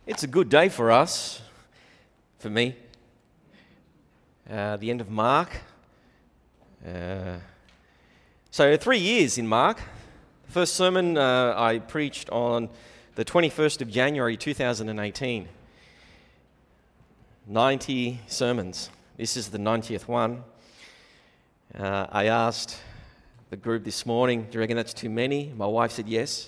It's a good day for us, for me. The end of Mark. So 3 years in Mark. The first sermon I preached on the 21st of January 2018. 90 sermons. This is the 90th one. I asked the group this morning, do you reckon that's too many? My wife said yes.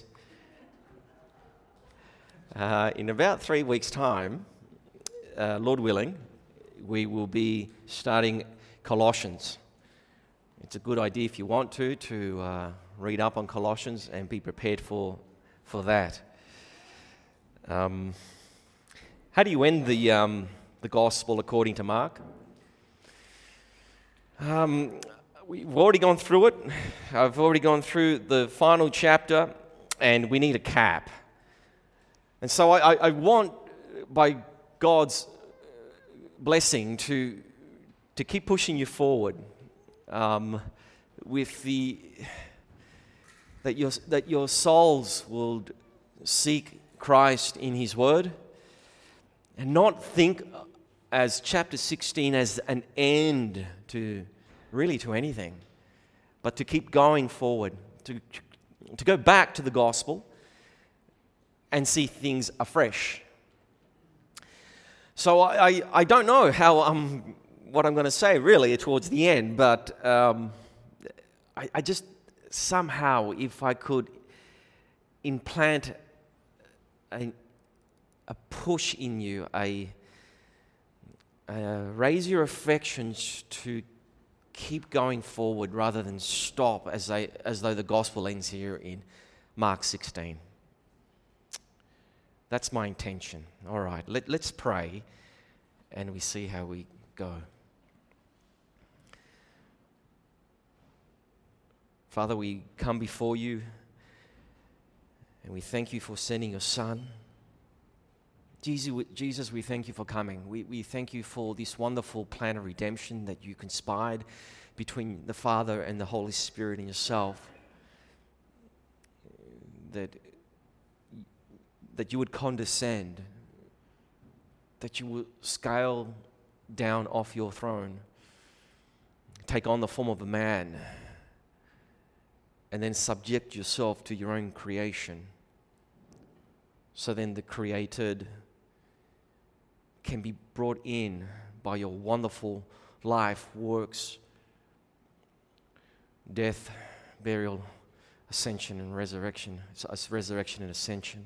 In about 3 weeks' time, Lord willing, we will be starting Colossians. It's a good idea if you want to read up on Colossians and be prepared for that. How do you end the gospel according to Mark? We've already gone through it. I've already gone through the final chapter, and we need a cap. And so I want, by God's blessing, to keep pushing you forward with that your souls will seek Christ in His Word, and not think as chapter 16 as an end to anything, but to keep going forward, to go back to the gospel and see things afresh. So I don't know what I'm going to say really towards the end, but I just somehow, if I could implant a push in you, raise your affections to keep going forward rather than stop as though the gospel ends here in Mark 16. That's my intention. All right, let's pray and we see how we go. Father, we come before you and we thank you for sending your Son. Jesus, we thank you for coming. We thank you for this wonderful plan of redemption that you conspired between the Father and the Holy Spirit and yourself. That you would condescend, that you would scale down off your throne, take on the form of a man, and then subject yourself to your own creation. So then the created can be brought in by your wonderful life, works, death, burial, ascension and resurrection. It's resurrection and ascension.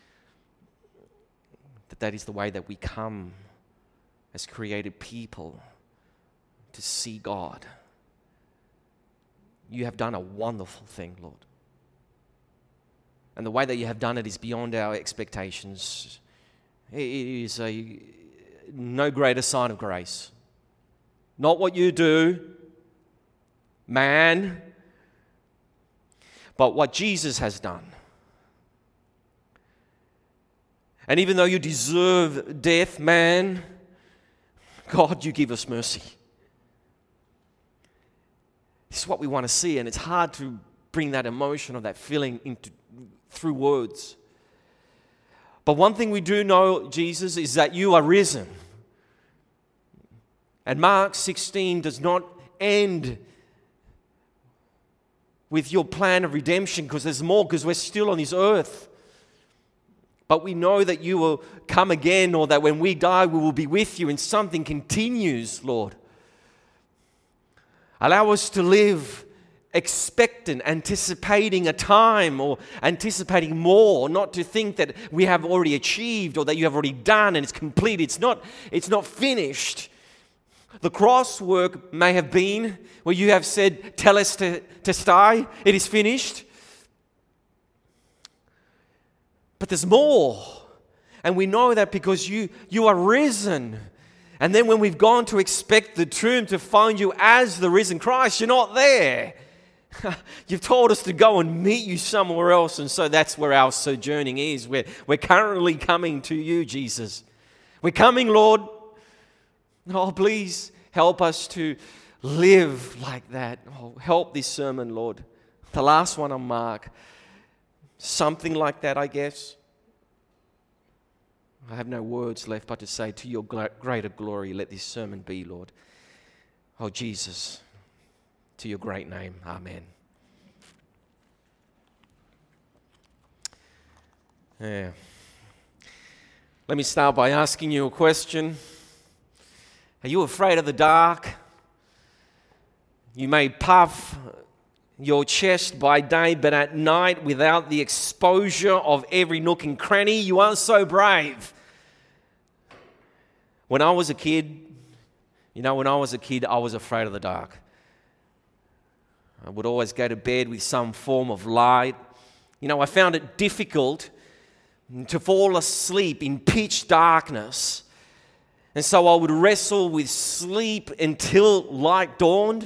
That is the way that we come as created people to see God. You have done a wonderful thing, Lord. And the way that you have done it is beyond our expectations. It is no greater sign of grace. Not what you do, man, but what Jesus has done. And even though you deserve death, man, God, you give us mercy. This is what we want to see, and it's hard to bring that emotion or that feeling through words. But one thing we do know, Jesus, is that you are risen. And Mark 16 does not end with your plan of redemption, because there's more, because we're still on this earth. But we know that you will come again, or that when we die, we will be with you, and something continues, Lord. Allow us to live expectant, anticipating a time, or anticipating more, not to think that we have already achieved or that you have already done and it's complete. It's not finished. The cross work may have been where you have said, "Telestai," it is finished. But there's more. And we know that because you are risen. And then when we've gone to expect the tomb to find you as the risen Christ, you're not there. You've told us to go and meet you somewhere else. And so that's where our sojourning is. We're currently coming to you, Jesus. We're coming, Lord. Oh, please help us to live like that. Oh, help this sermon, Lord. The last one on Mark. Something like that, I guess. I have no words left but to say, to your greater glory, let this sermon be, Lord. Oh, Jesus, to your great name, amen. Yeah. Let me start by asking you a question. Are you afraid of the dark? You may puff your chest by day, but at night, without the exposure of every nook and cranny, you aren't so brave. When I was a kid, I was afraid of the dark. I would always go to bed with some form of light. I found it difficult to fall asleep in pitch darkness. And so I would wrestle with sleep until light dawned.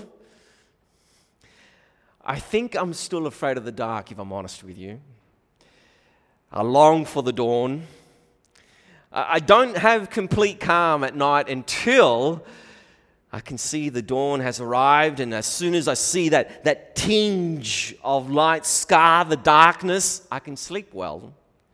I think I'm still afraid of the dark, if I'm honest with you. I long for the dawn. I don't have complete calm at night until I can see the dawn has arrived, and as soon as I see that tinge of light scar the darkness, I can sleep well.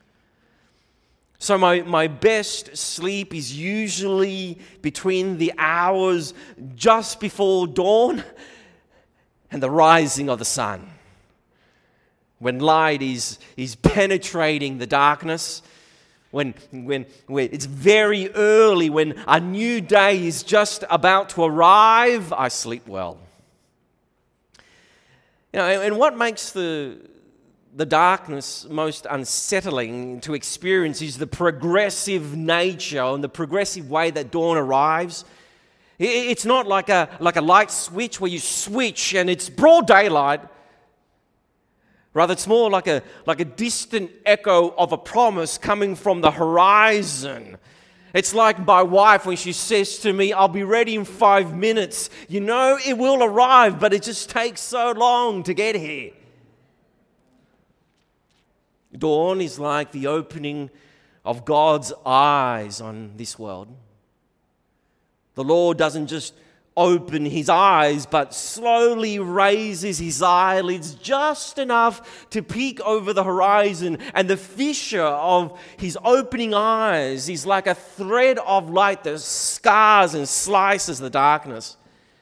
So my best sleep is usually between the hours just before dawn and the rising of the sun. When light is penetrating the darkness, when it's very early, when a new day is just about to arrive, I sleep well. And what makes the darkness most unsettling to experience is the progressive nature and the progressive way that dawn arrives. It's not like a light switch where you switch and it's broad daylight. Rather, it's more like a distant echo of a promise coming from the horizon. It's like my wife when she says to me, I'll be ready in 5 minutes. It will arrive, but it just takes so long to get here. Dawn is like the opening of God's eyes on this world. The Lord doesn't just open his eyes, but slowly raises his eyelids just enough to peek over the horizon, and the fissure of his opening eyes is like a thread of light that scars and slices the darkness.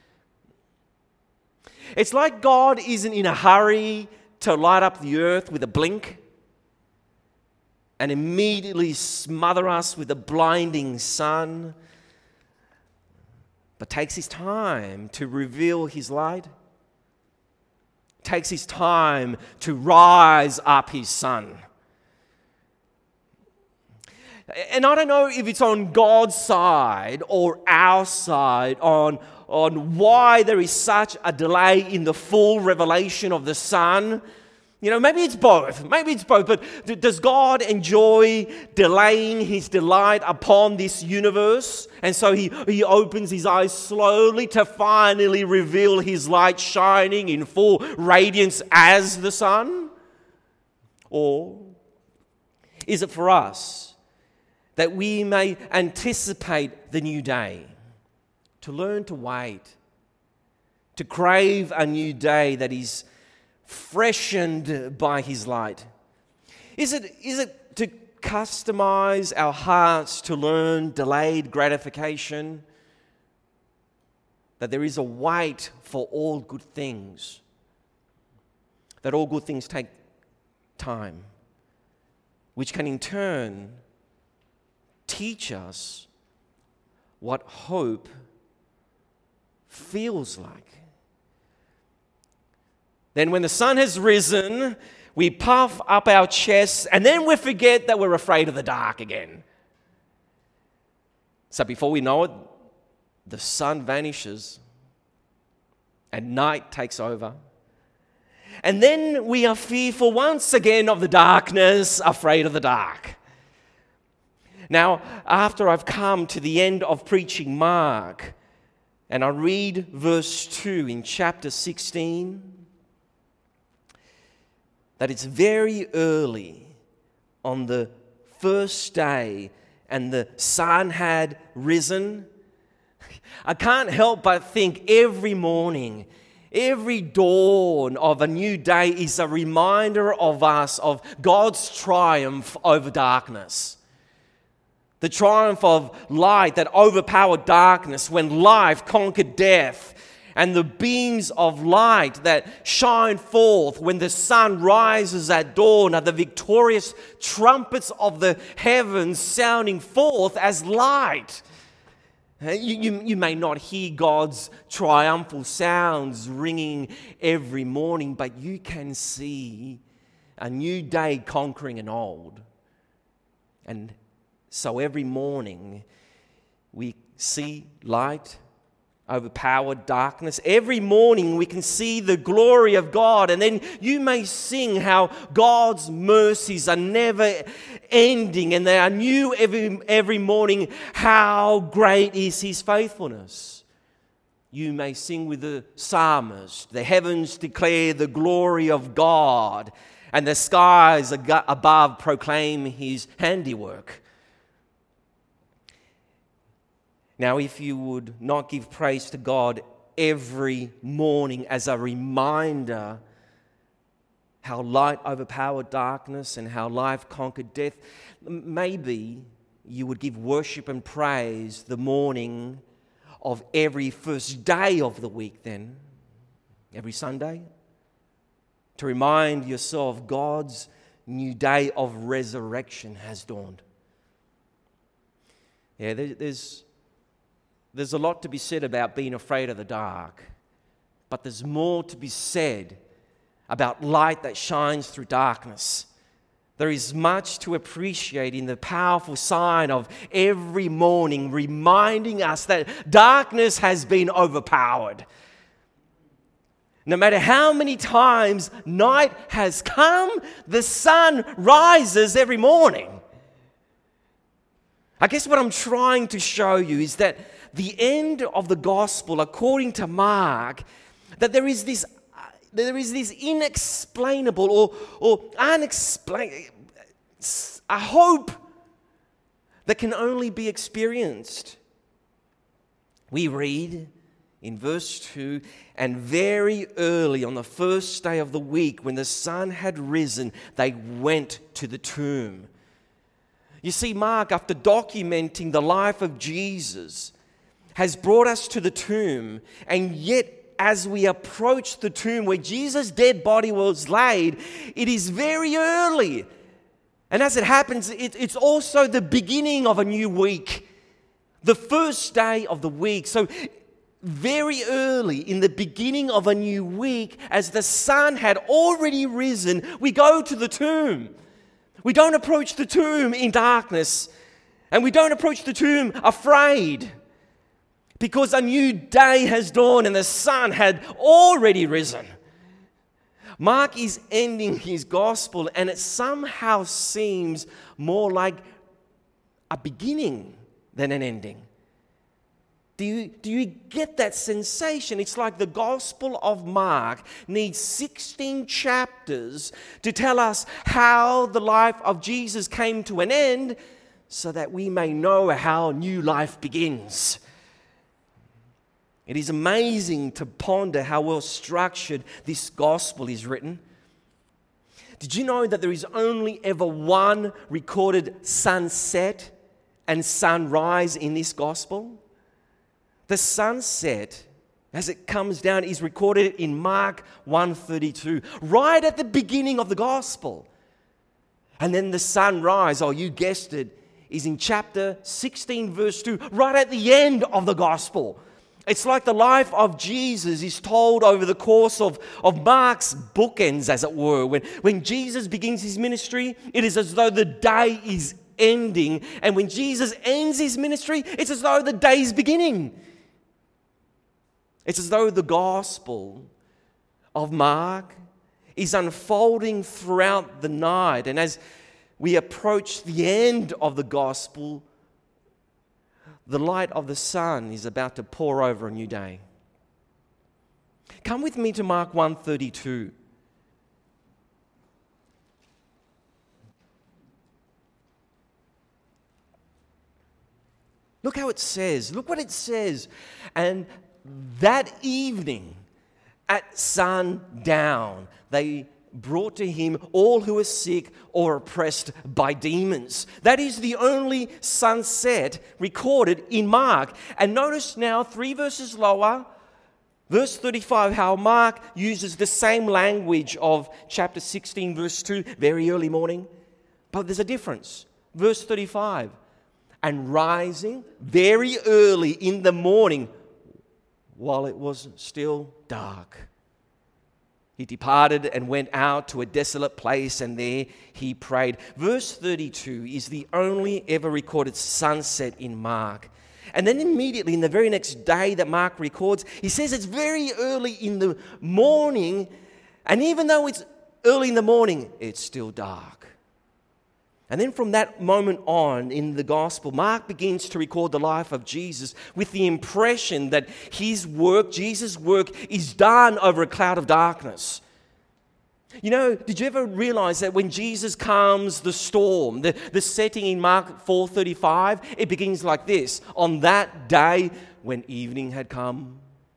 It's like God isn't in a hurry to light up the earth with a blink and immediately smother us with a blinding sun, but takes his time to reveal his light, takes his time to rise up his sun. And I don't know if it's on God's side or our side on why there is such a delay in the full revelation of the sun. Maybe it's both. But does God enjoy delaying his delight upon this universe? And so he opens his eyes slowly to finally reveal his light shining in full radiance as the sun? Or is it for us that we may anticipate the new day, to learn to wait, to crave a new day that is freshened by his light? Is it to customize our hearts to learn delayed gratification? That there is a wait for all good things. That all good things take time, which can in turn teach us what hope feels like. Then when the sun has risen, we puff up our chests, and then we forget that we're afraid of the dark again. So before we know it, the sun vanishes and night takes over. And then we are fearful once again of the darkness, afraid of the dark. Now, after I've come to the end of preaching Mark, and I read verse 2 in chapter 16, that it's very early on the first day and the sun had risen, I can't help but think every morning, every dawn of a new day is a reminder of us of God's triumph over darkness. The triumph of light that overpowered darkness when life conquered death. And the beams of light that shine forth when the sun rises at dawn are the victorious trumpets of the heavens sounding forth as light. You may not hear God's triumphal sounds ringing every morning, but you can see a new day conquering an old. And so every morning we see light overpower darkness. Every morning we can see the glory of God, and then you may sing how God's mercies are never ending and they are new every morning. How great is His faithfulness. You may sing with the psalmist, the heavens declare the glory of God, and the skies above proclaim His handiwork. Now, if you would not give praise to God every morning as a reminder how light overpowered darkness and how life conquered death, maybe you would give worship and praise the morning of every first day of the week then, every Sunday, to remind yourself God's new day of resurrection has dawned. Yeah, there's a lot to be said about being afraid of the dark, but there's more to be said about light that shines through darkness. There is much to appreciate in the powerful sign of every morning reminding us that darkness has been overpowered. No matter how many times night has come, the sun rises every morning. I guess what I'm trying to show you is that the end of the gospel, according to Mark, that there is this inexplainable or unexplained, a hope that can only be experienced. We read in verse 2, and very early on the first day of the week, when the sun had risen, they went to the tomb. You see, Mark, after documenting the life of Jesus, has brought us to the tomb, and yet as we approach the tomb where Jesus' dead body was laid, it is very early. And as it happens, it's also the beginning of a new week, the first day of the week. So very early in the beginning of a new week, as the sun had already risen, we go to the tomb. We don't approach the tomb in darkness, and we don't approach the tomb afraid, because a new day has dawned and the sun had already risen. Mark is ending his gospel, and it somehow seems more like a beginning than an ending. Do you get that sensation? It's like the Gospel of Mark needs 16 chapters to tell us how the life of Jesus came to an end so that we may know how new life begins. It is amazing to ponder how well structured this gospel is written. Did you know that there is only ever one recorded sunset and sunrise in this gospel? The sunset, as it comes down, is recorded in Mark 1:32, right at the beginning of the gospel. And then the sunrise, oh, you guessed it, is in chapter 16, verse 2, right at the end of the gospel. It's like the life of Jesus is told over the course of Mark's bookends, as it were. When Jesus begins his ministry, it is as though the day is ending. And when Jesus ends his ministry, it's as though the day is beginning. It's as though the gospel of Mark is unfolding throughout the night. And as we approach the end of the gospel, the light of the sun is about to pour over a new day. Come with me to Mark 1:32. Look how it says. Look what it says. And that evening at sundown, they brought to him all who were sick or oppressed by demons. That is the only sunset recorded in Mark. And notice now, 3 verses lower, verse 35, how Mark uses the same language of chapter 16, verse 2, very early morning. But there's a difference. Verse 35, and rising very early in the morning, while it was still dark, he departed and went out to a desolate place, and there he prayed. Verse 32 is the only ever recorded sunset in Mark. And then immediately in the very next day that Mark records, he says it's very early in the morning, and even though it's early in the morning, it's still dark. And then from that moment on in the gospel, Mark begins to record the life of Jesus with the impression that his work, Jesus' work, is done over a cloud of darkness. You know, did you ever realize that when Jesus calms the storm, the setting in Mark 4:35, it begins like this: on that day when evening had come.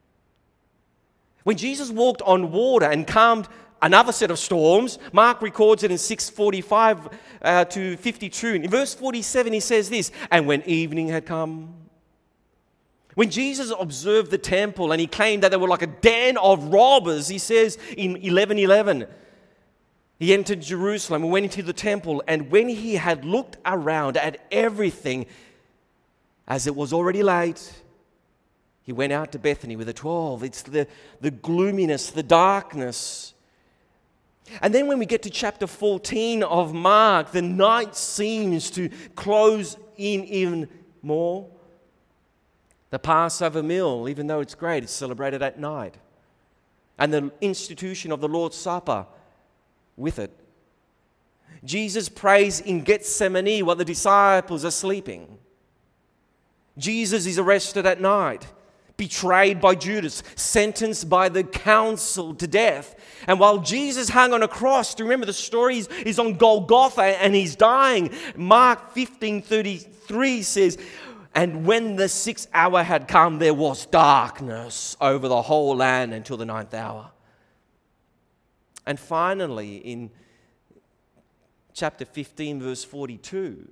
When Jesus walked on water and calmed another set of storms, Mark records it in 6:45 to 52. In verse 47, he says this, and when evening had come. When Jesus observed the temple and he claimed that they were like a den of robbers, he says in 11:11, he entered Jerusalem and went into the temple, and when he had looked around at everything, as it was already late, he went out to Bethany with the 12. It's the gloominess, the darkness. And then when we get to chapter 14 of Mark, the night seems to close in even more. The Passover meal, even though it's great, it's celebrated at night. And the institution of the Lord's Supper with it. Jesus prays in Gethsemane while the disciples are sleeping. Jesus is arrested at night, betrayed by Judas, sentenced by the council to death. And while Jesus hung on a cross, do you remember the story? He's on Golgotha and he's dying. Mark 15:33 says, and when the 6th hour had come, there was darkness over the whole land until the 9th hour. And finally, in chapter 15, verse 42,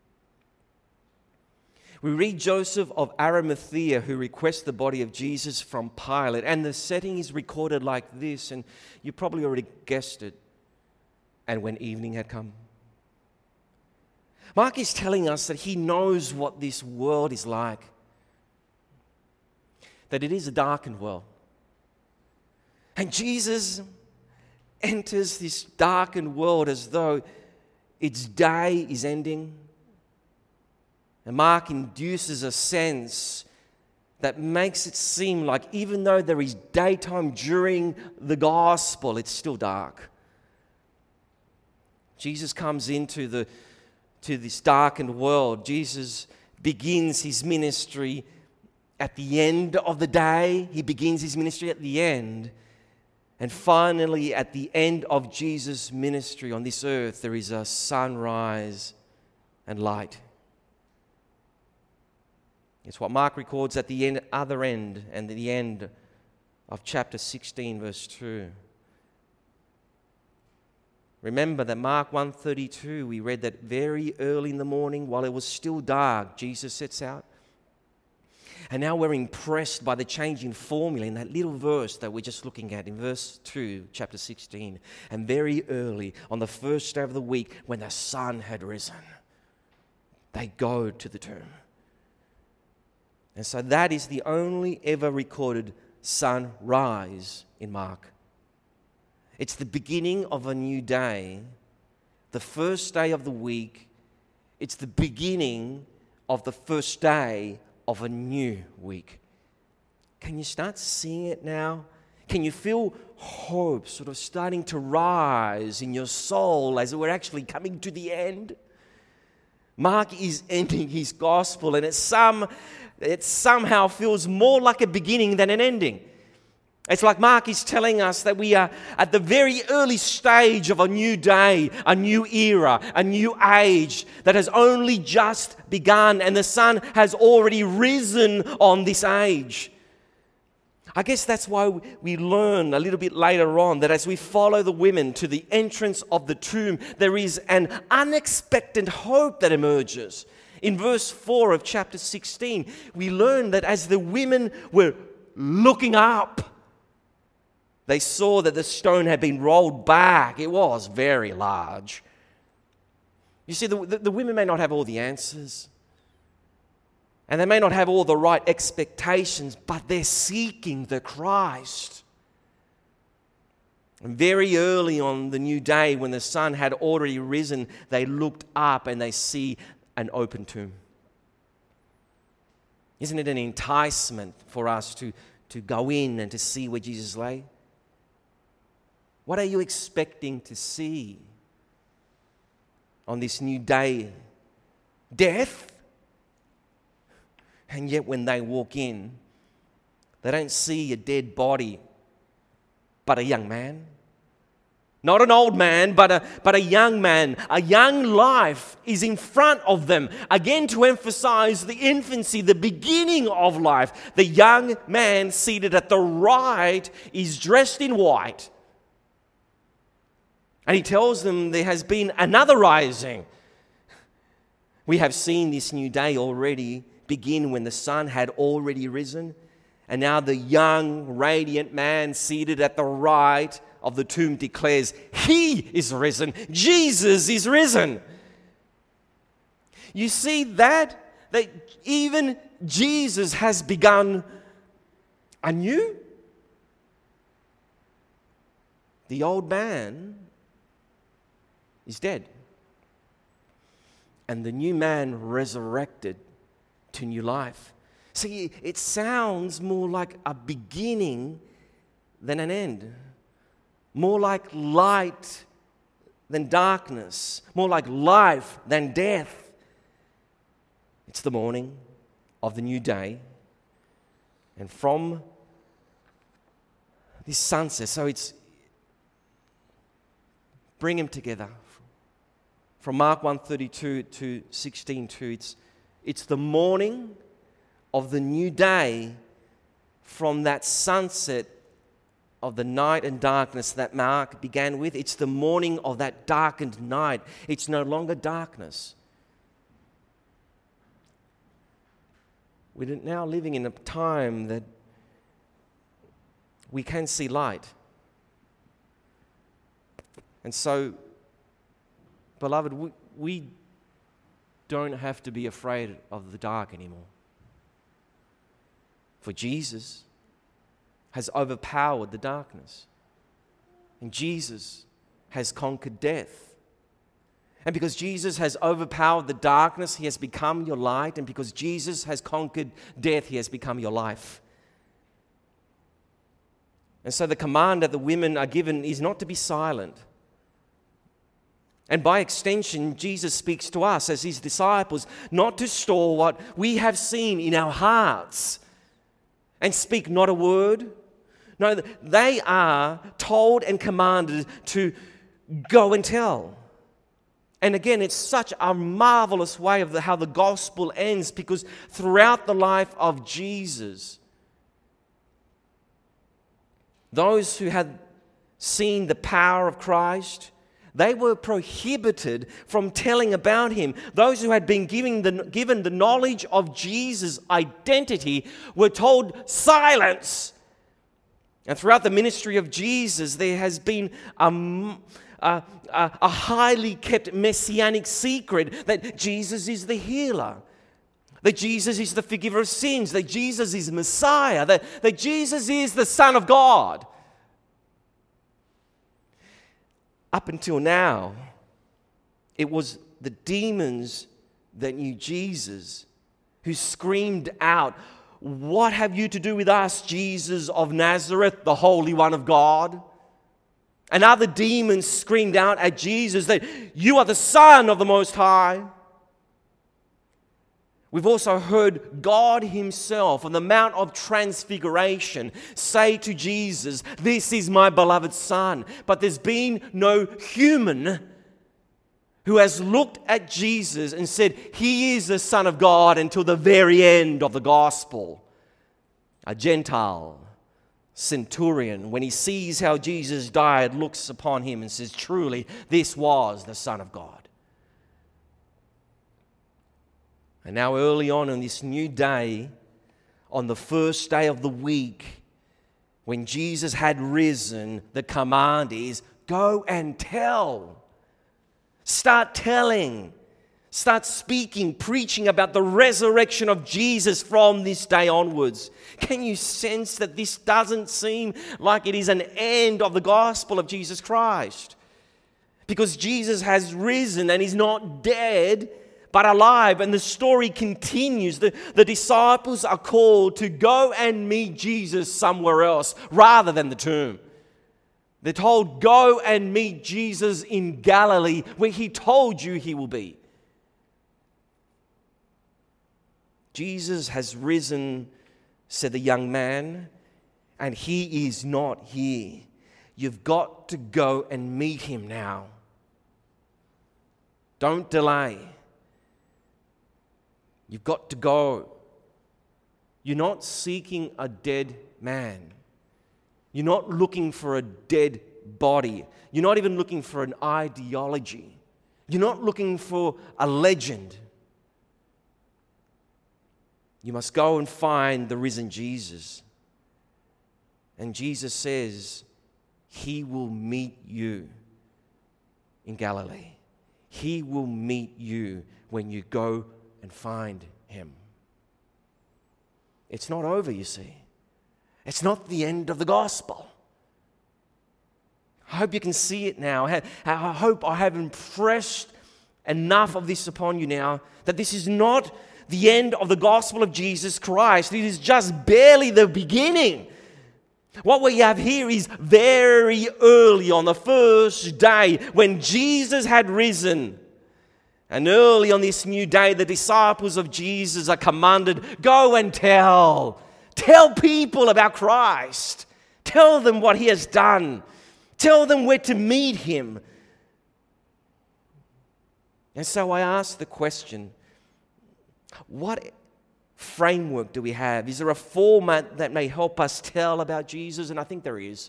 we read Joseph of Arimathea who requests the body of Jesus from Pilate. And the setting is recorded like this, and you probably already guessed it. And when evening had come. Mark is telling us that he knows what this world is like. That it is a darkened world. And Jesus enters this darkened world as though its day is ending. And Mark induces a sense that makes it seem like even though there is daytime during the gospel, it's still dark. Jesus comes into this darkened world. Jesus begins his ministry at the end of the day. He begins his ministry at the end. And finally, at the end of Jesus' ministry on this earth, there is a sunrise and light. It's what Mark records at the other end and the end of chapter 16, verse 2. Remember that Mark 1:32, we read that very early in the morning, while it was still dark, Jesus sets out. And now we're impressed by the change in formula in that little verse that we're just looking at in verse 2, chapter 16. And very early, on the first day of the week, when the sun had risen, they go to the tomb. And so that is the only ever recorded sunrise in Mark. It's the beginning of a new day, the first day of the week. It's the beginning of the first day of a new week. Can you start seeing it now? Can you feel hope sort of starting to rise in your soul as we're actually coming to the end? Mark is ending his gospel, and it somehow feels more like a beginning than an ending. It's like Mark is telling us that we are at the very early stage of a new day, a new era, a new age that has only just begun, and the sun has already risen on this age. I guess that's why we learn a little bit later on that as we follow the women to the entrance of the tomb, there is an unexpected hope that emerges. In verse 4 of chapter 16, we learn that as the women were looking up, they saw that the stone had been rolled back. It was very large. You see, the women may not have all the answers. And they may not have all the right expectations, but they're seeking the Christ. And very early on the new day, when the sun had already risen, they looked up and they see an open tomb. Isn't it an enticement for us to go in and to see where Jesus lay? What are you expecting to see on this new day? Death? And yet when they walk in, they don't see a dead body, but a young man. Not an old man, but a young man. A young life is in front of them. Again, to emphasize the infancy, the beginning of life. The young man seated at the right is dressed in white. And he tells them there has been another rising. We have seen this new day already begin when the sun had already risen. And now the young, radiant man seated at the right of the tomb declares, He is risen. Jesus is risen. You see that even Jesus has begun anew. The old man is dead. And the new man resurrected to new life. See, it sounds more like a beginning than an end. More like light than darkness. More like life than death. It's the morning of the new day. And from this sunset, so it's bring them together. From Mark 1:32 to 16:2, it's the morning of the new day from that sunset of the night and darkness that Mark began with. It's the morning of that darkened night. It's no longer darkness. We're now living in a time that we can see light. And so, beloved, we don't have to be afraid of the dark anymore. For Jesus has overpowered the darkness. And Jesus has conquered death. And because Jesus has overpowered the darkness, He has become your light. And because Jesus has conquered death, He has become your life. And so the command that the women are given is not to be silent. And by extension, Jesus speaks to us as His disciples not to store what we have seen in our hearts and speak not a word. No, they are told and commanded to go and tell. And again, it's such a marvelous way of how the gospel ends, because throughout the life of Jesus, those who had seen the power of Christ, they were prohibited from telling about Him. Those who had been given the knowledge of Jesus' identity were told, silence. And throughout the ministry of Jesus, there has been a highly kept messianic secret that Jesus is the healer, that Jesus is the forgiver of sins, that Jesus is Messiah, that Jesus is the Son of God. Up until now, it was the demons that knew Jesus who screamed out, "What have you to do with us, Jesus of Nazareth, the Holy One of God?" And other demons screamed out at Jesus that you are the Son of the Most High. We've also heard God Himself on the Mount of Transfiguration say to Jesus, "This is my beloved Son." But there's been no human who has looked at Jesus and said, "He is the Son of God," until the very end of the gospel. A Gentile centurion, when he sees how Jesus died, looks upon him and says, truly, this was the Son of God. And now early on in this new day, on the first day of the week, when Jesus had risen, the command is, go and tell. Start telling. Start speaking, preaching about the resurrection of Jesus from this day onwards. Can you sense that this doesn't seem like it is an end of the gospel of Jesus Christ? Because Jesus has risen and he's not dead, but alive. And the story continues. The disciples are called to go and meet Jesus somewhere else rather than the tomb. They're told, go and meet Jesus in Galilee, where he told you he will be. Jesus has risen, said the young man, and he is not here. You've got to go and meet him now. Don't delay. You've got to go. You're not seeking a dead man. You're not looking for a dead body. You're not even looking for an ideology. You're not looking for a legend. You must go and find the risen Jesus. And Jesus says, he will meet you in Galilee. He will meet you when you go and find him. It's not over, you see. It's not the end of the gospel. I hope you can see it now. I hope I have impressed enough of this upon you now that this is not the end of the gospel of Jesus Christ. It is just barely the beginning. What we have here is very early on the first day when Jesus had risen. And early on this new day, the disciples of Jesus are commanded, go and tell. Tell people about Christ. Tell them what he has done. Tell them where to meet him. And so I ask the question, what framework do we have? Is there a format that may help us tell about Jesus? And I think there is.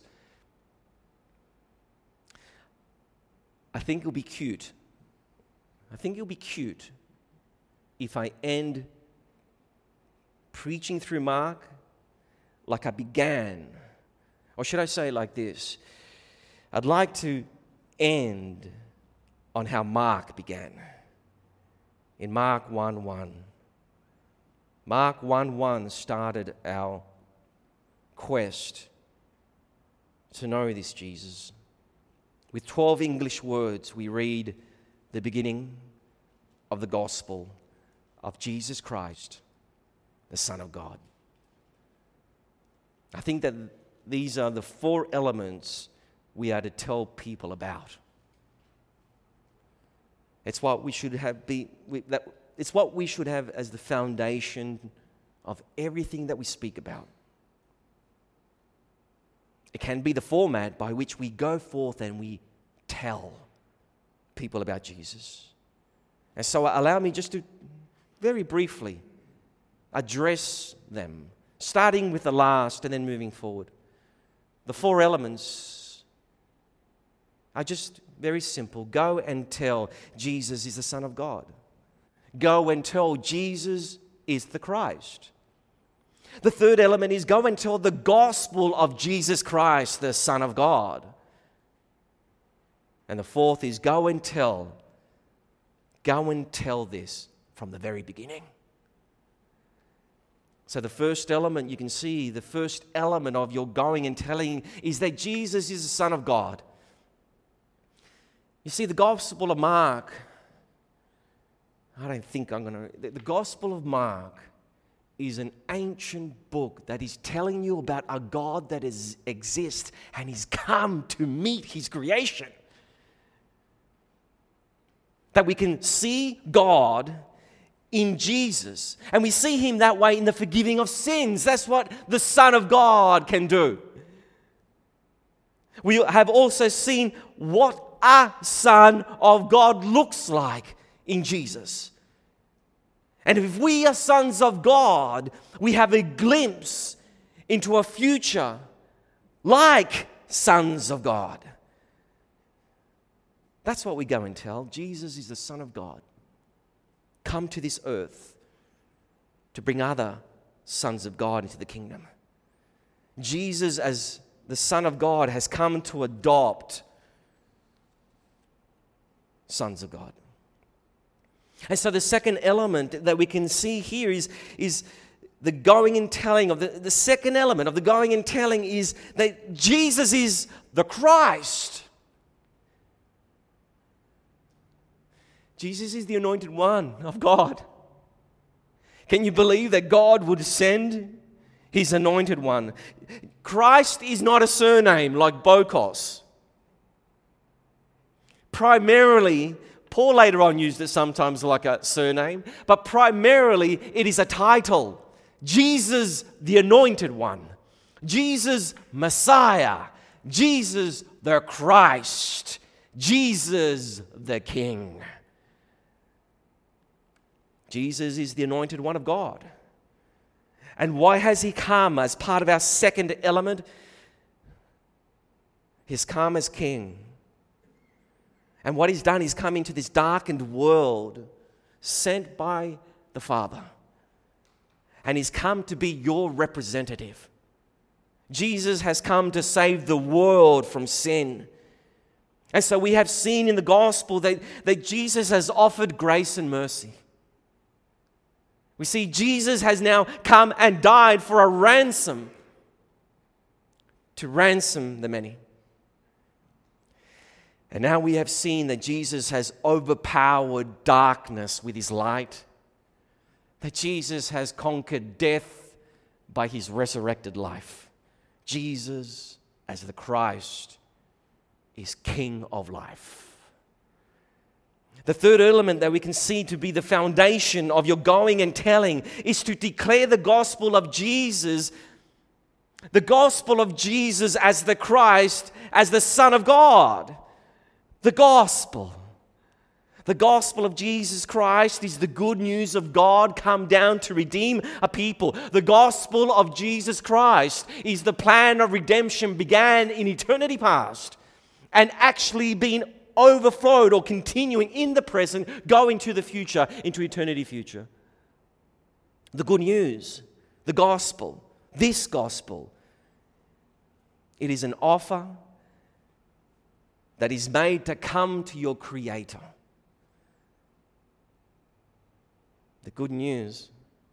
I think it'll be cute. I think it'll be cute if I end preaching through Mark like I began. Or should I say like this? I'd like to end on how Mark began. In Mark 1:1. Mark 1:1 started our quest to know this Jesus. With 12 English words, we read the beginning of the gospel of Jesus Christ, the Son of God. I think that these are the 4 elements we are to tell people about. It's what we should have it's what we should have as the foundation of everything that we speak about. It can be the format by which we go forth and we tell people about Jesus. And so allow me just to very briefly address them, starting with the last and then moving forward. The 4 elements are just very simple. Go and tell Jesus is the Son of God. Go and tell Jesus is the Christ. The 3rd element is go and tell the gospel of Jesus Christ, the Son of God. And the 4th is go and tell this from the very beginning. So the first element, you can see, the first element of your going and telling is that Jesus is the Son of God. You see, the Gospel of Mark, the Gospel of Mark is an ancient book that is telling you about a God that exists and He's come to meet His creation. That we can see God in Jesus. And we see Him that way in the forgiving of sins. That's what the Son of God can do. We have also seen what a Son of God looks like in Jesus. And if we are sons of God, we have a glimpse into a future like sons of God. That's what we go and tell. Jesus is the Son of God, come to this earth to bring other sons of God into the kingdom. Jesus, as the Son of God, has come to adopt sons of God. And so the second element that we can see here is the going and telling of the second element of the going and telling is that Jesus is the Christ. Jesus is the anointed one of God. Can you believe that God would send His anointed one? Christ is not a surname like Bokos. Primarily, Paul later on used it sometimes like a surname, but primarily it is a title. Jesus the anointed one. Jesus Messiah. Jesus the Christ. Jesus the King. Jesus is the anointed one of God. And why has He come as part of our second element? He's come as King. And what He's done, He's come into this darkened world sent by the Father. And He's come to be your representative. Jesus has come to save the world from sin. And so we have seen in the gospel that Jesus has offered grace and mercy. We see Jesus has now come and died for a ransom, to ransom the many. And now we have seen that Jesus has overpowered darkness with His light, that Jesus has conquered death by His resurrected life. Jesus, as the Christ, is King of life. The third element that we can see to be the foundation of your going and telling is to declare the gospel of Jesus as the Christ, as the Son of God. The gospel. The gospel of Jesus Christ is the good news of God come down to redeem a people. The gospel of Jesus Christ is the plan of redemption began in eternity past and actually been overflowed or continuing in the present, going to the future, into eternity future. The good news, the gospel, this gospel, it is an offer that is made to come to your Creator. The good news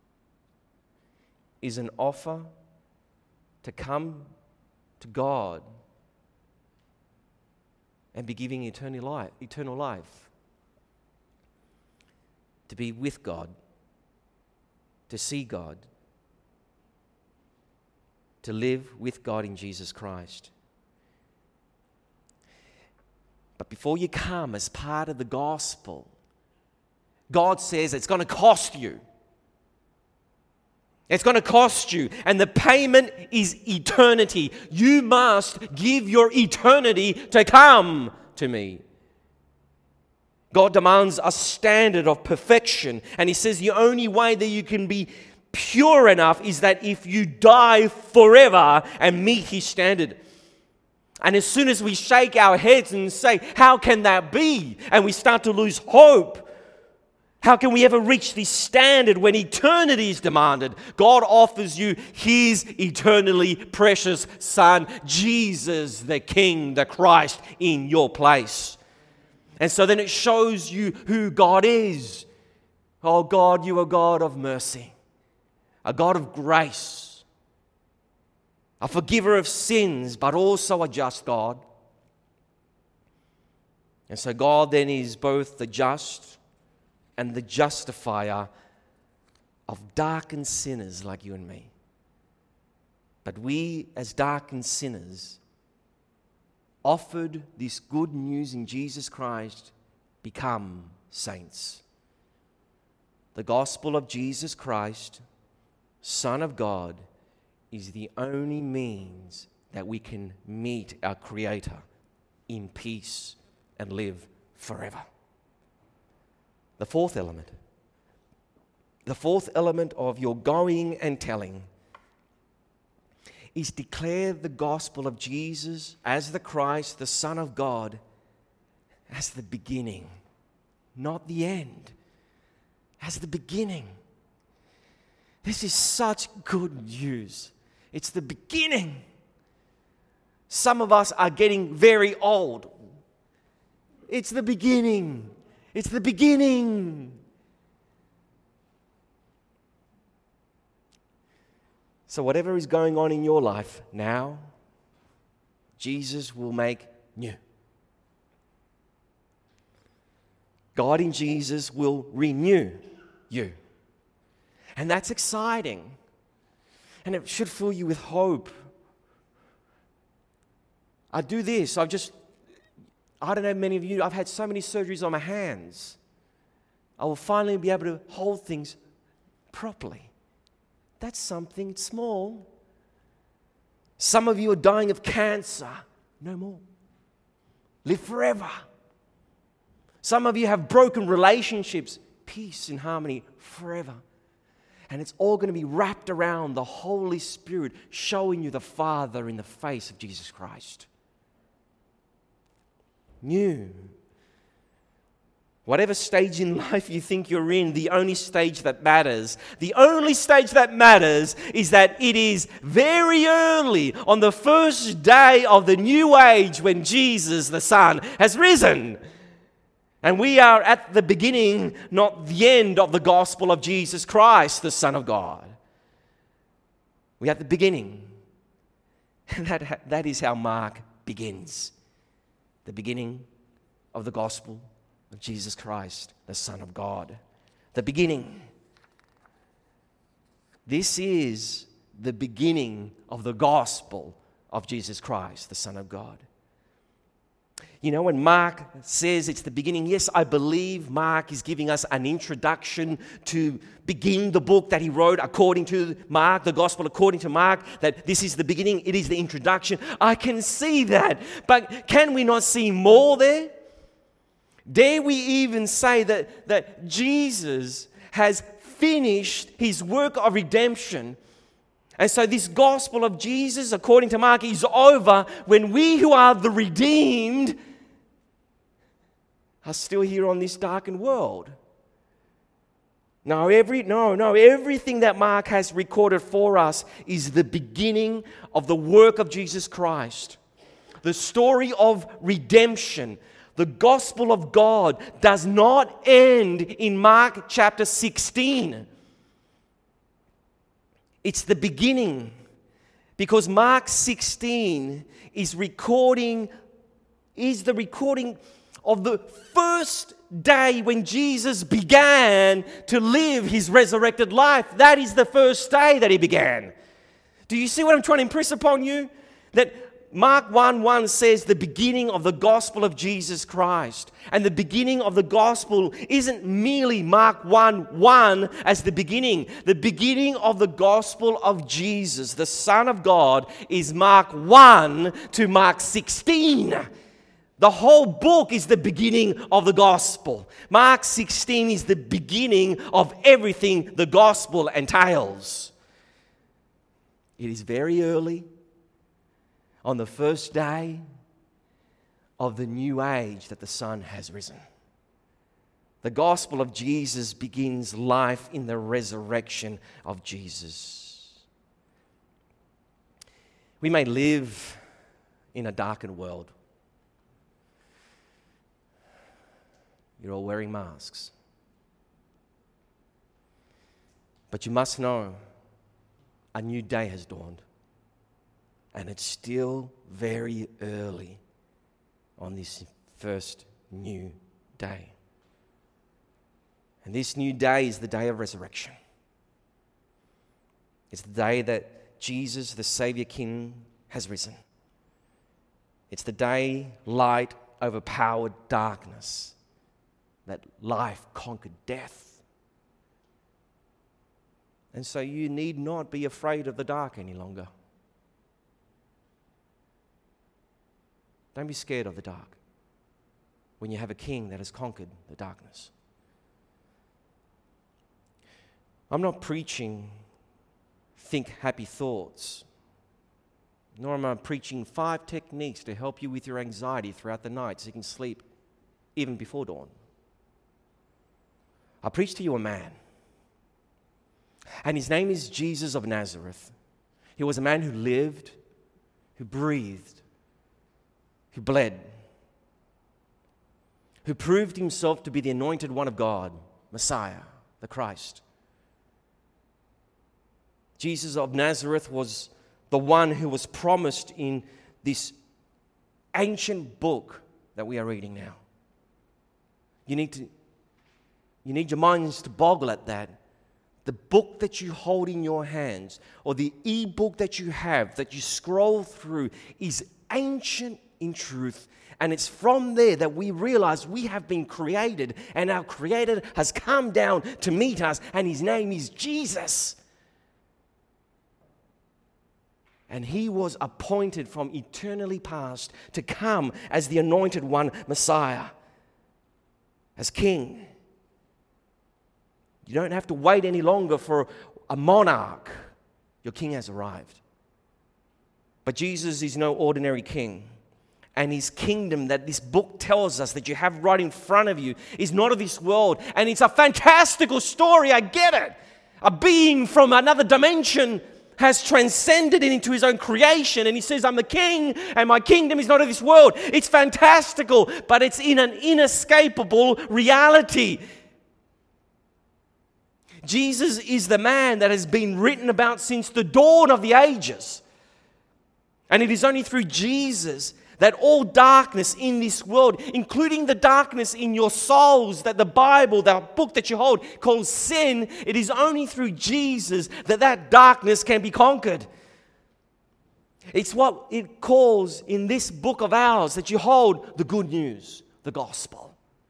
is an offer to come to God and be giving eternal life, to be with God, to see God, to live with God in Jesus Christ. But before you come as part of the gospel, God says it's going to cost you. It's going to cost you, and the payment is eternity. You must give your eternity to come to me. God demands a standard of perfection, and He says the only way that you can be pure enough is that if you die forever and meet His standard. And as soon as we shake our heads and say, how can that be? And we start to lose hope. How can we ever reach this standard when eternity is demanded? God offers you His eternally precious Son, Jesus, the King, the Christ, in your place. And so then it shows you who God is. Oh God, you are God of mercy, a God of grace, a forgiver of sins, but also a just God. And so God then is both the just and the justifier of darkened sinners like you and me. But we, as darkened sinners, offered this good news in Jesus Christ, become saints. The gospel of Jesus Christ, Son of God, is the only means that we can meet our Creator in peace and live forever. The fourth element of your going and telling is declare the gospel of Jesus as the Christ, the Son of God, as the beginning, not the end, as the beginning. This is such good news. It's the beginning. Some of us are getting very old. It's the beginning. It's the beginning. So whatever is going on in your life now, Jesus will make new. God in Jesus will renew you. And that's exciting. And it should fill you with hope. I do this. I don't know many of you, I've had so many surgeries on my hands. I will finally be able to hold things properly. That's something small. Some of you are dying of cancer. No more. Live forever. Some of you have broken relationships. Peace and harmony forever. And it's all going to be wrapped around the Holy Spirit showing you the Father in the face of Jesus Christ. New. Whatever stage in life you think you're in, the only stage that matters is that it is very early on the first day of the new age when Jesus, the Son, has risen. And we are at the beginning, not the end of the gospel of Jesus Christ, the Son of God. We're at the beginning. And that is how Mark begins. The beginning of the gospel of Jesus Christ, the Son of God. The beginning. This is the beginning of the gospel of Jesus Christ, the Son of God. You know, when Mark says it's the beginning, yes, I believe Mark is giving us an introduction to begin the book that he wrote according to Mark, the gospel according to Mark, that this is the beginning, it is the introduction. I can see that. But can we not see more there? Dare we even say that Jesus has finished his work of redemption? And so this gospel of Jesus, according to Mark, is over when we who are the redeemed are still here on this darkened world. No, everything that Mark has recorded for us is the beginning of the work of Jesus Christ. The story of redemption. The gospel of God does not end in Mark chapter 16. It's the beginning, because Mark 16 is the recording of the first day when Jesus began to live his resurrected life. That is the first day that he began. Do you see what I'm trying to impress upon you? That Mark 1:1 says the beginning of the gospel of Jesus Christ. And the beginning of the gospel isn't merely Mark 1:1 as the beginning. The beginning of the gospel of Jesus, the Son of God, is Mark 1 to Mark 16. The whole book is the beginning of the gospel. Mark 16 is the beginning of everything the gospel entails. It is very early on the first day of the new age that the Son has risen. The gospel of Jesus begins life in the resurrection of Jesus. We may live in a darkened world. You're all wearing masks. But you must know a new day has dawned. And it's still very early on this first new day. And this new day is the day of resurrection. It's the day that Jesus, the Savior King, has risen. It's the day light overpowered darkness, that life conquered death. And so you need not be afraid of the dark any longer. Don't be scared of the dark when you have a king that has conquered the darkness. I'm not preaching think happy thoughts. nor am I preaching 5 techniques to help you with your anxiety throughout the night so you can sleep even before dawn. I preach to you a man, and his name is Jesus of Nazareth. He was a man who lived, who breathed, who bled, who proved himself to be the anointed one of God, Messiah, the Christ. Jesus of Nazareth was the one who was promised in this ancient book that we are reading now. You need your minds to boggle at that. The book that you hold in your hands, or the e-book that you have, that you scroll through, is ancient in truth. And it's from there that we realize we have been created, and our Creator has come down to meet us, and His name is Jesus. And He was appointed from eternally past to come as the anointed one, Messiah, as King. You don't have to wait any longer for a monarch. Your King has arrived. But Jesus is no ordinary king. And His kingdom that this book tells us that you have right in front of you is not of this world. And it's a fantastical story, I get it. A being from another dimension has transcended into His own creation. And He says, I'm the king and my kingdom is not of this world. It's fantastical, but it's in an inescapable reality. Jesus is the man that has been written about since the dawn of the ages. And it is only through Jesus that all darkness in this world, including the darkness in your souls that the Bible, the book that you hold, calls sin, it is only through Jesus that that darkness can be conquered. It's what it calls in this book of ours that you hold the good news, the gospel.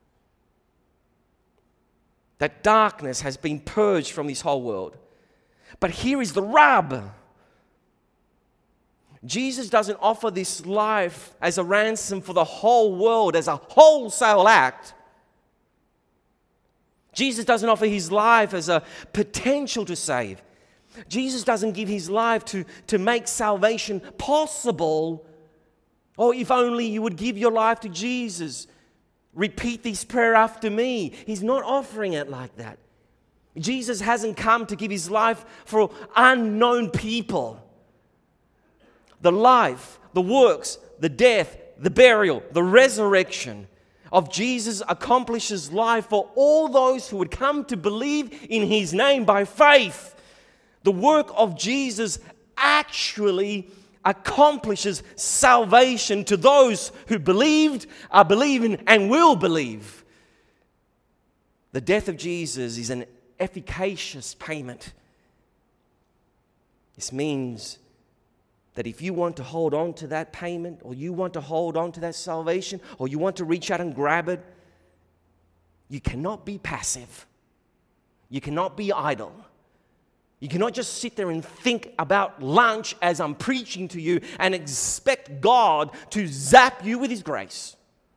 That darkness has been purged from this whole world. But here is the rub. Jesus doesn't offer this life as a ransom for the whole world, as a wholesale act. Jesus doesn't offer His life as a potential to save. Jesus doesn't give His life to make salvation possible. Oh, if only you would give your life to Jesus. Repeat this prayer after me. He's not offering it like that. Jesus hasn't come to give His life for unknown people. The life, the works, the death, the burial, the resurrection of Jesus accomplishes life for all those who would come to believe in His name by faith. The work of Jesus actually accomplishes salvation to those who believed, are believing, and will believe. The death of Jesus is an efficacious payment. This means that if you want to hold on to that payment, or you want to hold on to that salvation, or you want to reach out and grab it, you cannot be passive. You cannot be idle. You cannot just sit there and think about lunch as I'm preaching to you and expect God to zap you with His grace.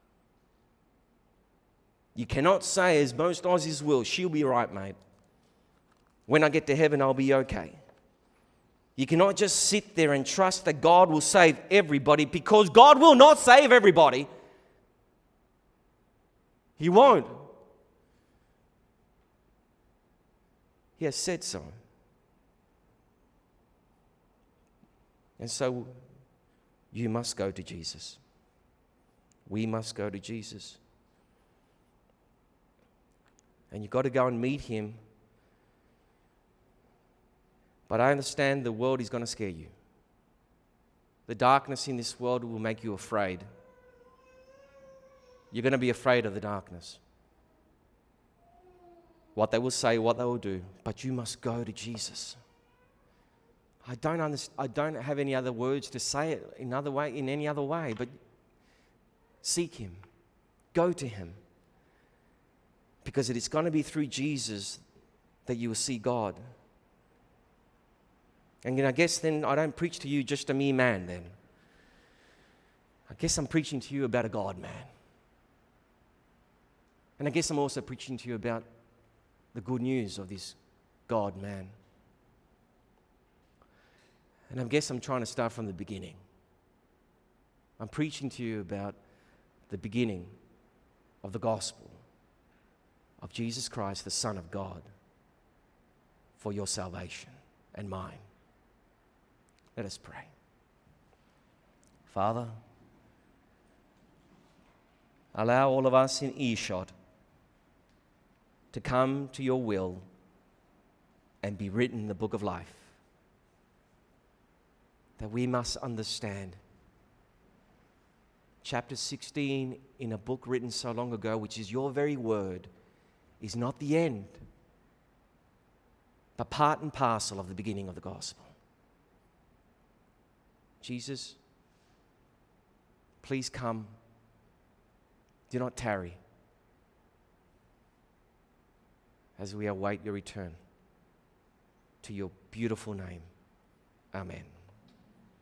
You cannot say, as most Aussies will, she'll be right, mate. When I get to heaven, I'll be okay. You cannot just sit there and trust that God will save everybody, because God will not save everybody. He won't. He has said so. And so you must go to Jesus. We must go to Jesus. And you've got to go and meet Him. But I understand the world is going to scare you. The darkness in this world will make you afraid. You're going to be afraid of the darkness. What they will say, what they will do. But you must go to Jesus. I don't have any other words to say it in any other way, but seek Him. Go to Him. Because it is going to be through Jesus that you will see God. And I guess then I don't preach to you just a mere man then. I guess I'm preaching to you about a God man. And I guess I'm also preaching to you about the good news of this God man. And I guess I'm trying to start from the beginning. I'm preaching to you about the beginning of the gospel of Jesus Christ, the Son of God, for your salvation and mine. Let us pray. Father, allow all of us in earshot to come to your will and be written in the book of life, that we must understand chapter 16 in a book written so long ago, which is your very word, is not the end, but part and parcel of the beginning of the gospel. Jesus, please come. Do not tarry as we await your return. To your beautiful name. Amen.